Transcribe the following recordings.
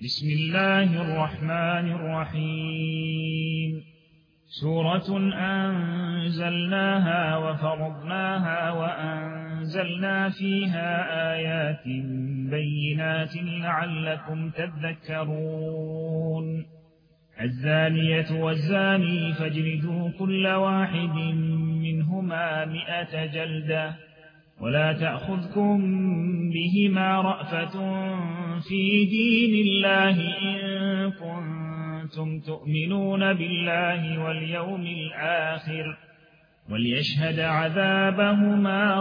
بسم الله الرحمن الرحيم. سورة أنزلناها وفرضناها وأنزلنا فيها آيات بينات لعلكم تذكرون. الزانية والزاني فاجلدوا كل واحد منهما 100 جلدة ولا تأخذكم بهما رأفة في دين الله إن كنتم تؤمنون بالله واليوم الآخر وليشهد عذابهما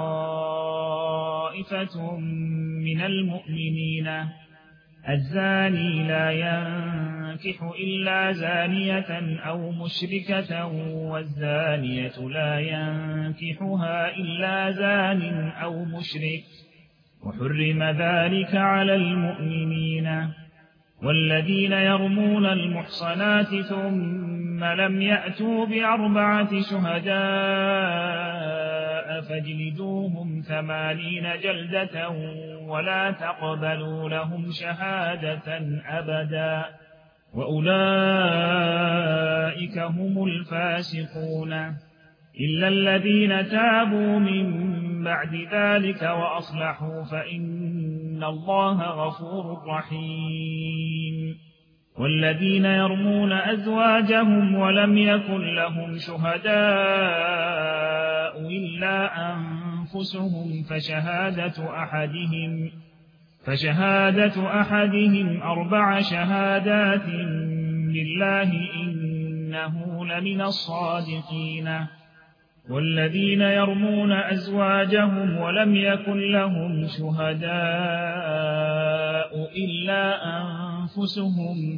طائفة من المؤمنين. الزاني لا ينكح إلا زانية أو مشركة والزانية لا ينكحها إلا زان أو مشرك وحرم ذلك على المؤمنين. والذين يرمون المحصنات ثم لم يأتوا ب4 شهداء فاجلدوهم 80 جلدة ولا تقبلوا لهم شهادة أبدا وأولئك هم الفاسقون إلا الذين تابوا من بعد ذلك وأصلحوا فإن الله غفور رحيم. والذين يرمون أزواجهم ولم يكن لهم شهداء إلا أنفسهم فشهادة أحدهم 4 شهادات بالله إنه لمن الصادقين. والذين يرمون أزواجهم ولم يكن لهم شهداء إلا أنفسهم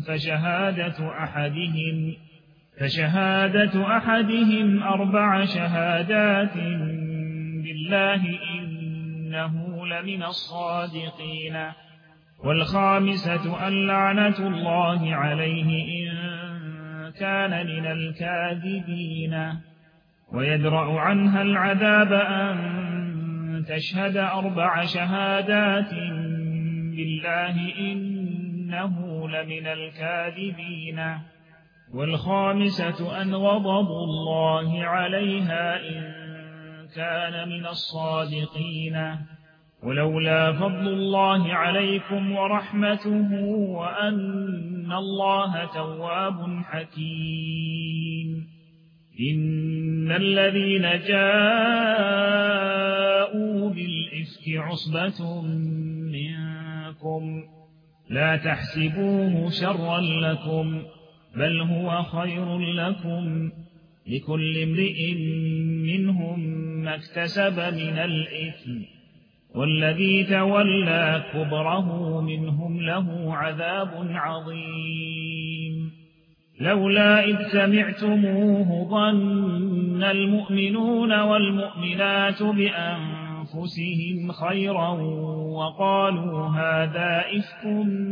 فشهادة أحدهم 4 شهادات بالله إنه لمن الصادقين. والخامسة أن لعنة الله عليه إن كان من الكاذبين. ويدرأ عنها العذاب أن تشهد 4 شهادات بالله إنه لمن الكاذبين. والخامسة أن غضب الله عليها إن كان من الصادقين. ولولا فضل الله عليكم ورحمته وأن الله تواب حكيم. إن الذين جاءوا بالإفك عصبة منكم لا تحسبوه شرا لكم بل هو خير لكم لكل امرئ منهم ما اكتسب من الإثم والذي تولى كبره منهم له عذاب عظيم. لولا إذ سمعتموه ظن المؤمنون والمؤمنات بأنفسهم خيرا وقالوا هذا إفك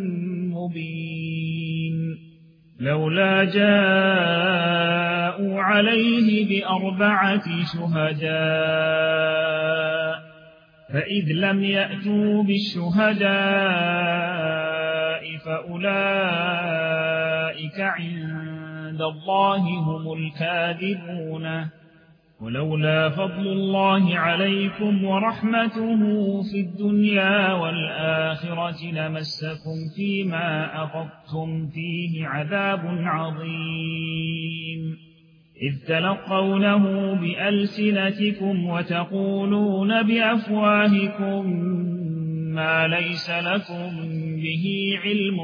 مبين. لولا جاءوا عليه ب4 شهداء فإذ لم يأتوا بالشهداء فأولئك عند الله هم الكاذبون. ولولا فضل الله عليكم ورحمته في الدنيا والآخرة لمسكم فيما أخذتم فيه عذاب عظيم إذ تلقونه بألسنتكم وتقولون بأفواهكم ما ليس لكم به علم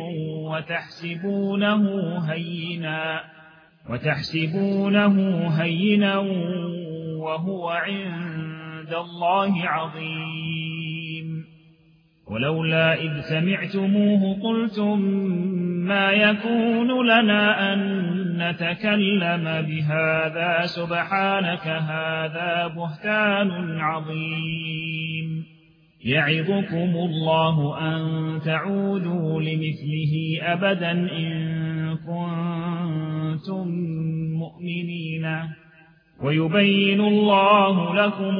وتحسبونه هينا وهو عند الله عظيم. ولولا إذ سمعتموه قلتم ما يكون لنا أن نتكلم بهذا سبحانك هذا بهتان عظيم. يعظكم الله أن تعودوا لمثله أبدا إن كنتم مؤمنين. ويبين الله لكم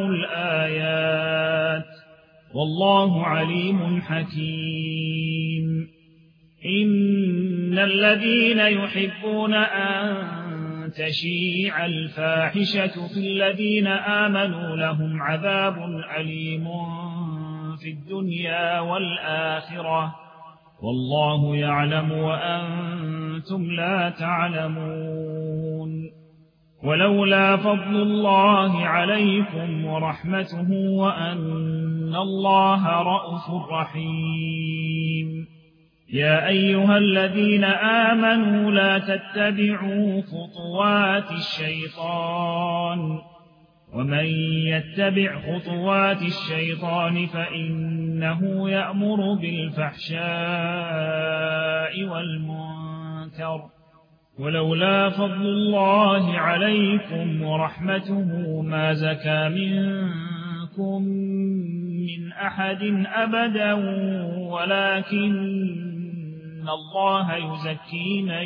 الآيات والله عليم حكيم. إن الذين يحبون أن تشيع الفاحشة في الذين آمنوا لهم عذاب أليم في الدنيا والآخرة والله يعلم وأنتم لا تعلمون ولولا فضل الله عليكم ورحمته وأن الله رءوف رحيم يا أيها الذين آمنوا لا تتبعوا خطوات الشيطان ومن يتبع خطوات الشيطان فإنه يأمر بالفحشاء والمنكر ولولا فضل الله عليكم ورحمته ما زكى منكم من أحد أبدا ولكن الله يزكي من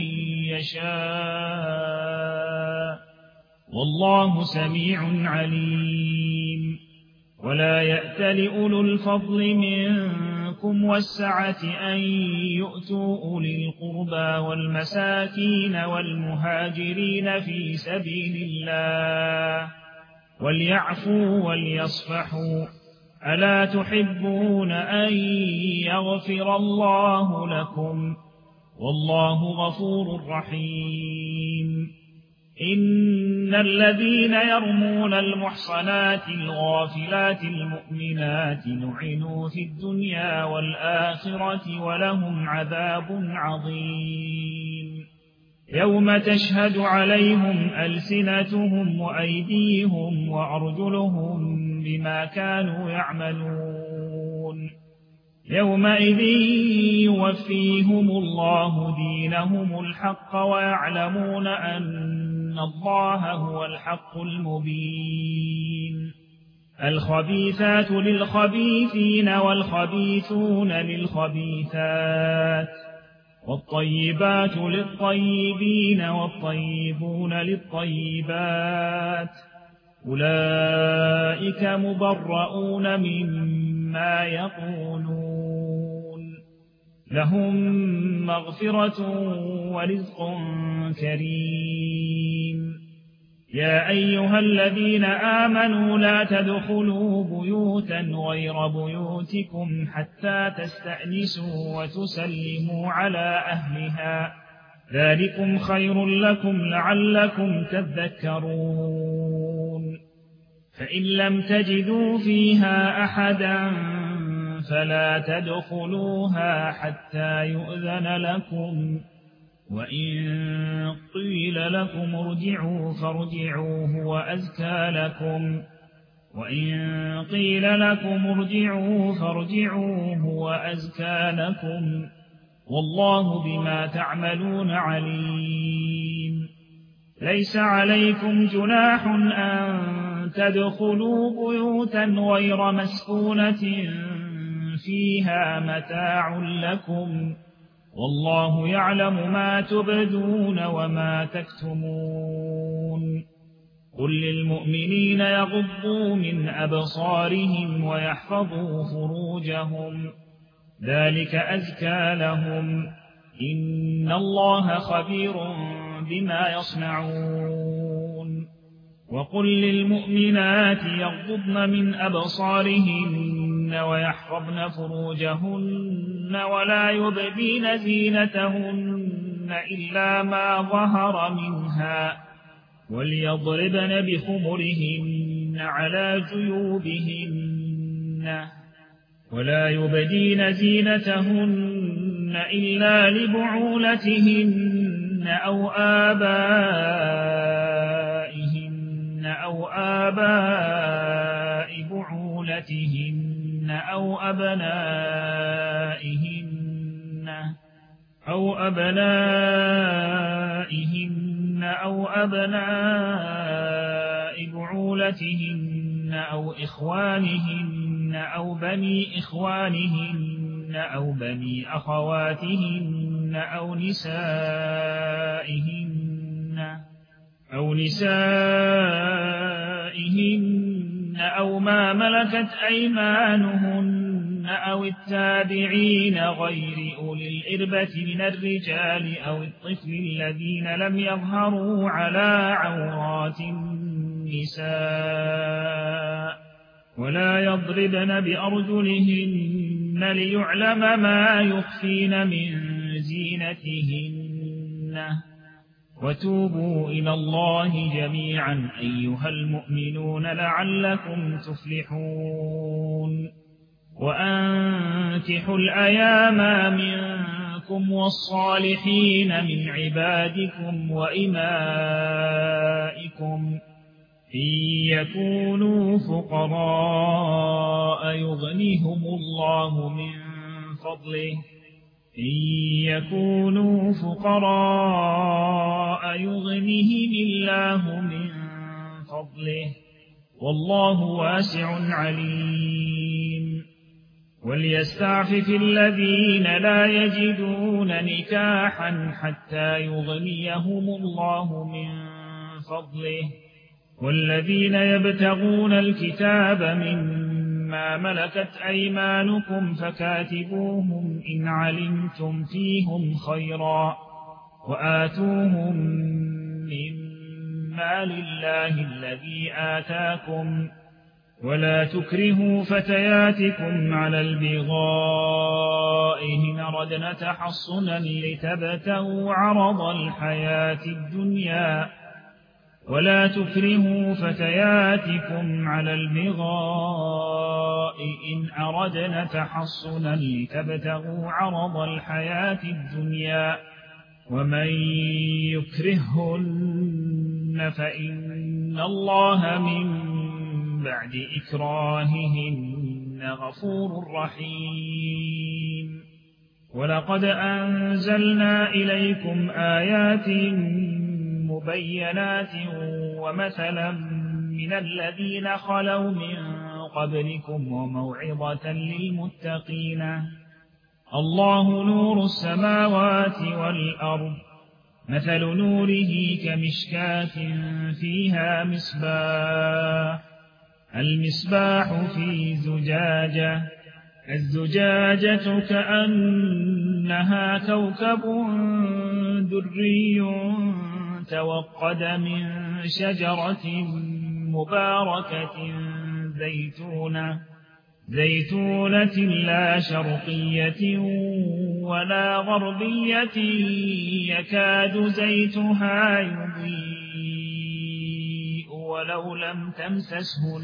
يشاء والله سميع عليم ولا يأتل أولو الفضل منكم والسعة أن يؤتوا أولي القربى والمساكين والمهاجرين في سبيل الله وليعفوا وليصفحوا ألا تحبون أن يغفر الله لكم والله غفور رحيم إن الذين يرمون المحصنات الغافلات المؤمنات لعنوا في الدنيا والآخرة ولهم عذاب عظيم يوم تشهد عليهم ألسنتهم وأيديهم وأرجلهم بما كانوا يعملون يومئذ يوفيهم الله دينهم الحق ويعلمون أن الله هو الحق المبين الخبيثات للخبيثين والخبيثون للخبيثات والطيبات للطيبين والطيبون للطيبات أولئك مبرؤون مما يقولون لهم مغفرة ورزق كريم يا أيها الذين آمنوا لا تدخلوا بيوتا غير بيوتكم حتى تستأنسوا وتسلموا على أهلها ذلكم خير لكم لعلكم تذكرون فإن لم تجدوا فيها أحدا فلا تدخلوها حتى يؤذن لكم وإن قيل لكم ارجعوا فارجعوا هو أزكى لكم وإن قيل لكم ارجعوا فارجعوا هو أزكى لكم والله بما تعملون عليم ليس عليكم جناح أن تدخلوا بيوتا غير مسكونة فيها متاع لكم والله يعلم ما تبدون وما تكتمون قل للمؤمنين يغضوا من أبصارهم ويحفظوا فروجهم ذلك أزكى لهم إن الله خبير بما يصنعون وقل للمؤمنات يغضضن من أبصارهن ويحفظن فروجهن ولا يبدين زينتهن إلا ما ظهر منها وليضربن بخمرهن على جيوبهن ولا يبدين زينتهن إلا لبعولتهن أو آباء بعولتهن أو أبنائهن أو بعولتهن أو إخوانهن أو بني إخوانهن أو بني أخواتهن أو نسائهن أو ما ملكت أيمانهن أو التابعين غير أولي الإربة من الرجال أو الطفل الذين لم يظهروا على عورات النساء ولا يضربن بأرجلهن ليعلم ما يخفين من زينتهن وتوبوا إلى الله جميعا أيها المؤمنون لعلكم تفلحون وأنكحوا الأيام منكم والصالحين من عبادكم وإمائكم إن يكونوا فقراء يغنيهم الله من فضله إن يكونوا فقراء يغنيهم الله من فضله والله واسع عليم وليستعفف الذين لا يجدون نكاحا حتى يغنيهم الله من فضله والذين يبتغون الكتاب مما ملكت أيمانكم فكاتبوهم إن علمتم فيهم خيرا وآتوهم مما لله الذي آتاكم ولا تكرهوا فتياتكم على البغاء إن أردنا تحصنا لتبتغوا عرض الحياة الدنيا ولا تكرهوا فتياتكم على البغاء إن أردنا تحصنا لتبتغوا عرض الحياة الدنيا ومن يكرههن فإن الله من بعد إكراههن غفور رحيم ولقد أنزلنا إليكم آيات مبينات ومثلا من الذين خلوا من قبلكم وموعظة للمتقين الله نور السماوات والأرض مثل نوره كمشكاة فيها مصباح المصباح في زجاجة الزجاجة كأنها كوكب دري توقد من شجرة مباركة زيتونة لا شرقية ولا غربية يكاد زيتها يضيء ولو لم تمسسه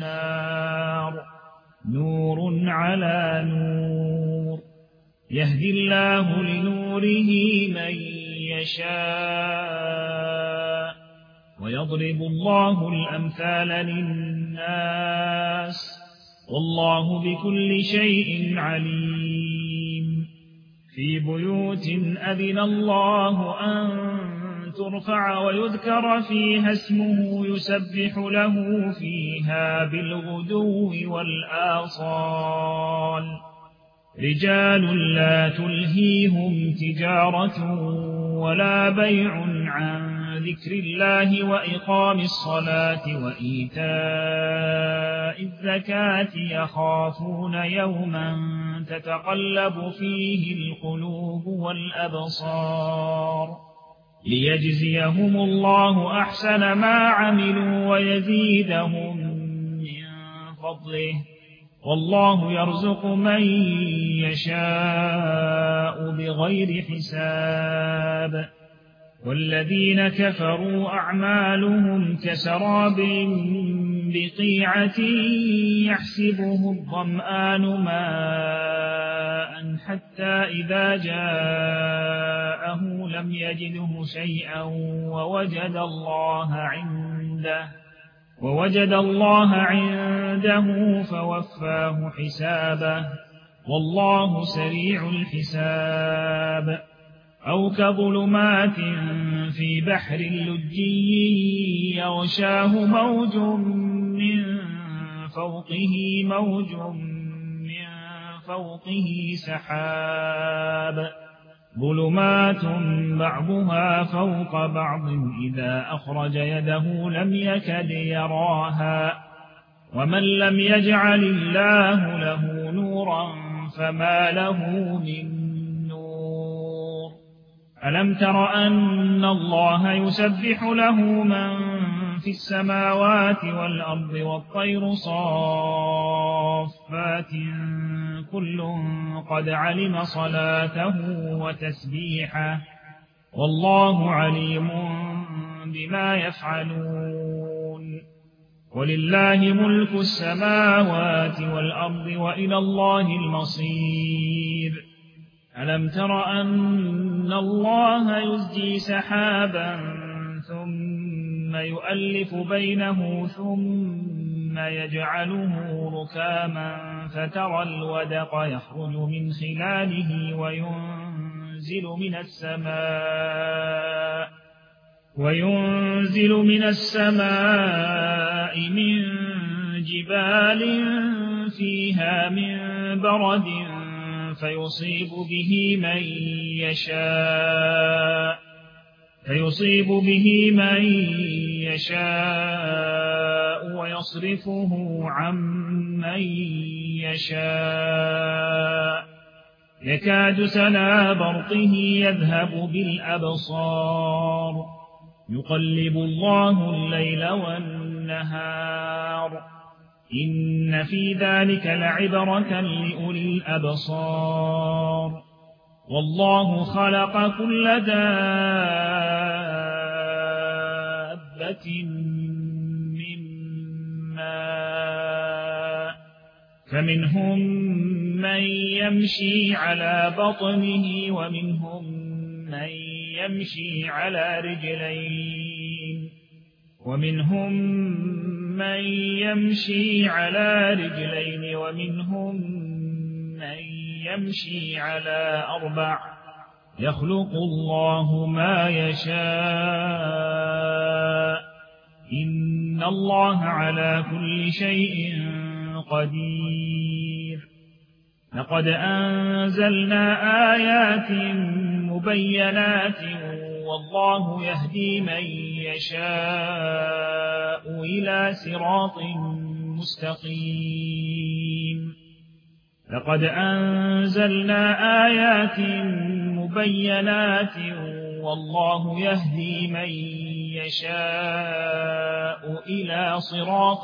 نور على نور يهدي الله لنوره من يشاء ويضرب الله الأمثال للناس والله بكل شيء عليم في بيوت أذن الله أن ترفع ويذكر فيها اسمه يسبح له فيها بالغدو والآصال رجال لا تلهيهم تجارة ولا بيع عن ذكر الله وإقام الصلاة وإيتاء الزكاة يخافون يوما تتقلب فيه القلوب والأبصار ليجزيهم الله أحسن ما عملوا ويزيدهم من فضله والله يرزق من يشاء بغير حساب والذين كفروا أعمالهم كسراب بقيعة يحسبه الظمآن ماء حتى إذا جاءه لم يجده شيئا ووجد الله عنده فوفاه حسابه والله سريع الحساب أو كظلمات في بحر لجي يغشاه موج من فوقه سحاب ظلمات بعضها فوق بعض إذا أخرج يده لم يكد يراها ومن لم يجعل الله له نورا فما له من نور ألم تر أن الله يسبح له من في السماوات والأرض والطير صافات كل قد علم صلاته وتسبيحه والله عليم بما يفعلون ولله ملك السماوات والأرض وإلى الله المصير ألم تر أن الله يزجي سحابا ثم يؤلف بينه ثم يجعله ركاما فترى الودق يخرج من خلاله وينزل من السماء من جبال فيها من برد فيصيب به من يشاء ويصرفه عن من يشاء يكاد سنا برقه يذهب بالأبصار يقلب الله الليل والنهار إن في ذلك لعبرة لأولي الأبصار والله خلق كل دابة من ماء فمنهم من يمشي على بطنه ومنهم من يمشي على رجلين ومنهم من يمشي على أربع يخلق الله ما يشاء إن الله على كل شيء قدير لقد أنزلنا آيات مبينات والله يهدي من يشاء إلى صراط مستقيم لقد أنزلنا آيات مبينات والله يهدي من يشاء إلى صراط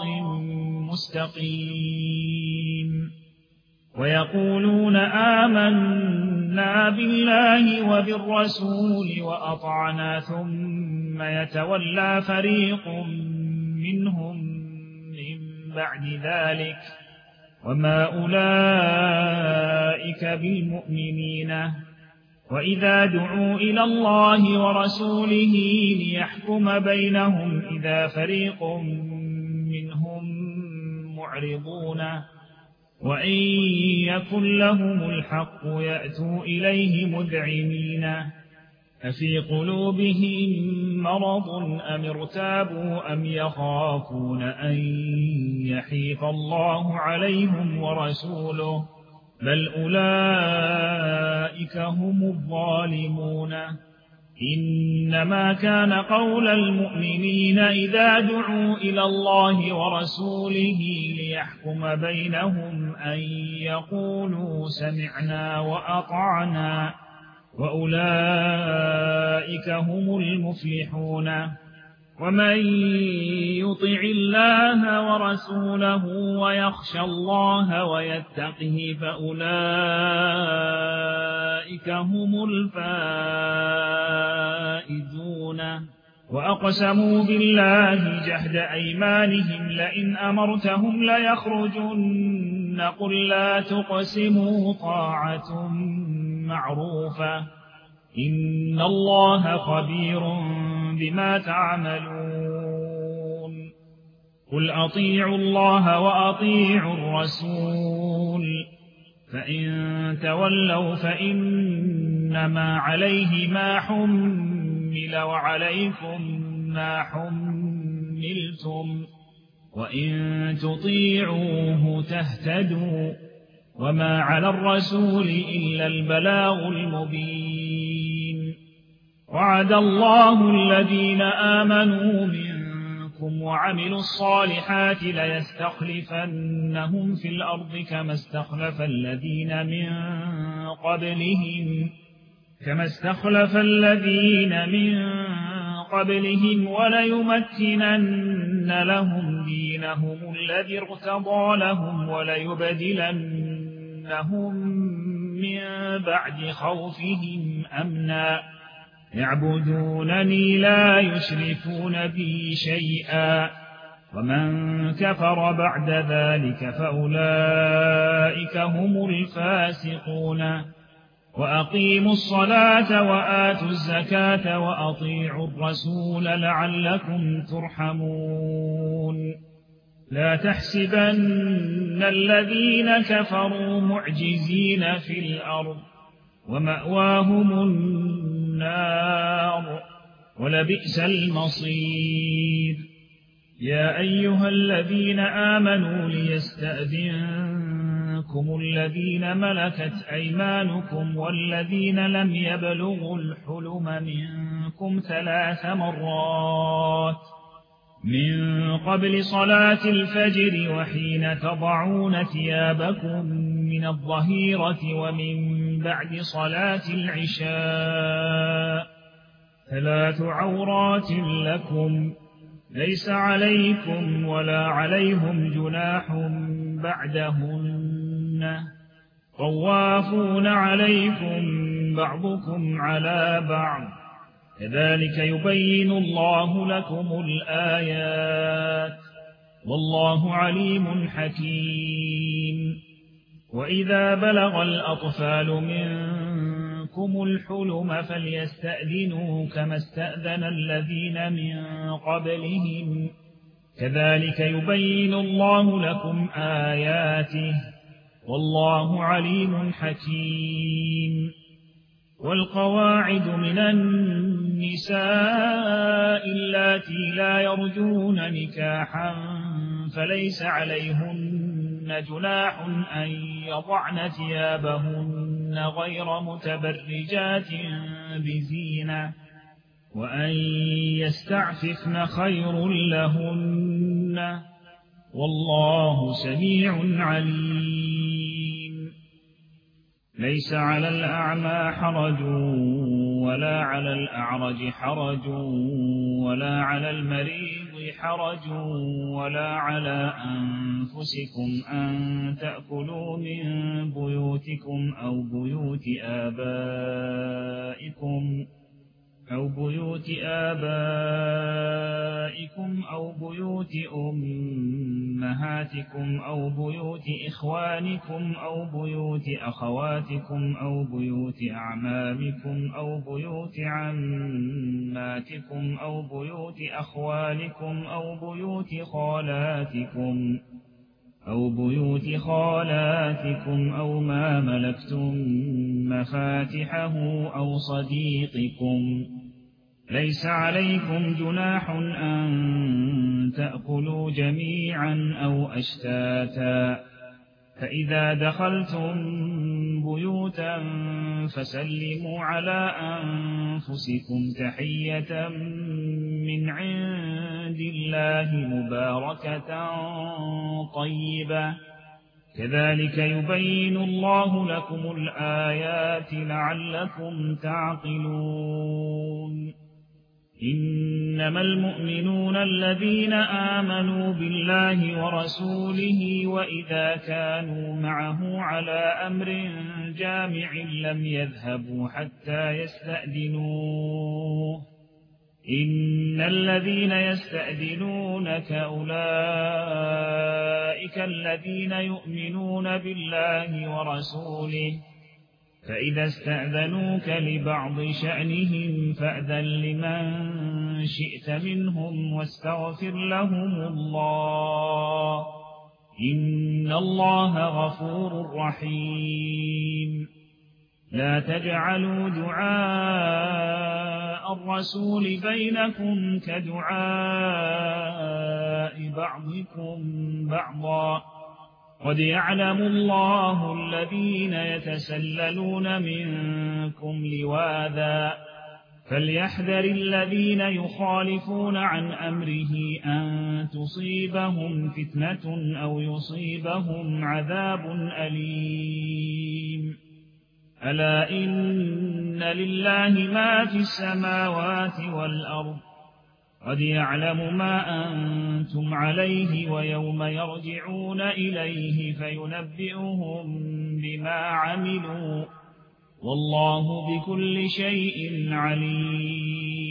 مستقيم ويقولون آمنا بالله وبالرسول وأطعنا ثم يتولى فريق منهم من بعد ذلك وما أولئك بالمؤمنين وإذا دعوا إلى الله ورسوله ليحكم بينهم إذا فريق منهم معرضون وإن يكن لهم الحق يأتوا إليه مذعنين أفي قلوبهم مرض أم ارتابوا أم يخافون أن يحيف الله عليهم ورسوله بل أولئك هم الظالمون إنما كان قول المؤمنين إذا دعوا إلى الله ورسوله ليحكم بينهم أن يقولوا سمعنا وأطعنا وأولئك هم المفلحون ومن يطع الله ورسوله ويخشى الله ويتقه فأولئك هم الفائزون وأقسموا بالله جهد أيمانهم لئن أمرتهم ليخرجن قل لا تقسموا طاعة معروفة إن الله خبير بما تعملون قل أطيعوا الله وأطيعوا الرسول فإن تولوا فإنما عليه ما حمل وعليكم ما حملتم وإن تطيعوه تهتدوا وما على الرسول إلا البلاغ المبين وعد الله الذين آمنوا منكم منكم وعملوا الصالحات ليستخلفنهم في الأرض كما استخلف الذين من قبلهم وليمكنن لهم دينهم الذي ارتضى لهم وليبدلنهم من بعد خوفهم أمنا يعبدونني لا يشركون بي شيئا ومن كفر بعد ذلك فأولئك هم الفاسقون وأقيموا الصلاة وآتوا الزكاة وأطيعوا الرسول لعلكم ترحمون لا تحسبن الذين كفروا معجزين في الأرض ومأواهم النار ولبئس المصير يا أيها الذين آمنوا ليستأذنكم الذين ملكت أيمانكم والذين لم يبلغوا الحلم منكم 3 مرات من قبل صلاة الفجر وحين تضعون ثيابكم من الظهيرة ومن بعد صلاة العشاء 3 عورات لكم ليس عليكم ولا عليهم جناح بعدهن طوافون عليكم بعضكم على بعض كذلك يبين الله لكم الآيات والله عليم حكيم وإذا بلغ الأطفال منكم الحلم فليستأذنوا كما استأذن الذين من قبلهم كذلك يبين الله لكم آياته والله عليم حكيم والقواعد من النساء اللاتي لا يرجون نكاحا فليس عليهن جناح أن يضعن ثيابهن غير متبرجات بزينة وأن يستعففن خير لهن والله سميع عليم ليس على الأعمى حرج ولا على الأعرج حرج ولا على المريض حرج ولا على أنفسكم أن تأكلوا من بيوتكم أو بيوت آبائكم أو بيوت أمهاتكم أو بيوت إخوانكم أو بيوت أخواتكم أو بيوت أعمامكم أو بيوت عماتكم أو بيوت أخوالكم أو بيوت خالاتكم أو ما ملكتم مفاتحه أو صديقكم ليس عليكم جناح أن تأكلوا جميعا أو أشتاتا فإذا دخلتم بيوتا فسلموا على أنفسكم تحية من عند الله مباركة طيبة كذلك يبين الله لكم الآيات لعلكم تعقلون إنما المؤمنون الذين آمنوا بالله ورسوله وإذا كانوا معه على أمر جامع لم يذهبوا حتى يستأذنوه إن الذين يستأذنونك أولئك الذين يؤمنون بالله ورسوله فإذا استأذنوك لبعض شأنهم فأذن لمن شئت منهم واستغفر لهم الله إن الله غفور رحيم لا تجعلوا دعاء الرسول بينكم كدعاء بعضكم بعضا قد يعلم الله الذين يتسللون منكم لواذا فليحذر الذين يخالفون عن أمره أن تصيبهم فتنة أو يصيبهم عذاب أليم ألا إن لله ما في السماوات والأرض قد يعلم ما أنتم عليه ويوم يرجعون إليه فينبئهم بما عملوا والله بكل شيء عليم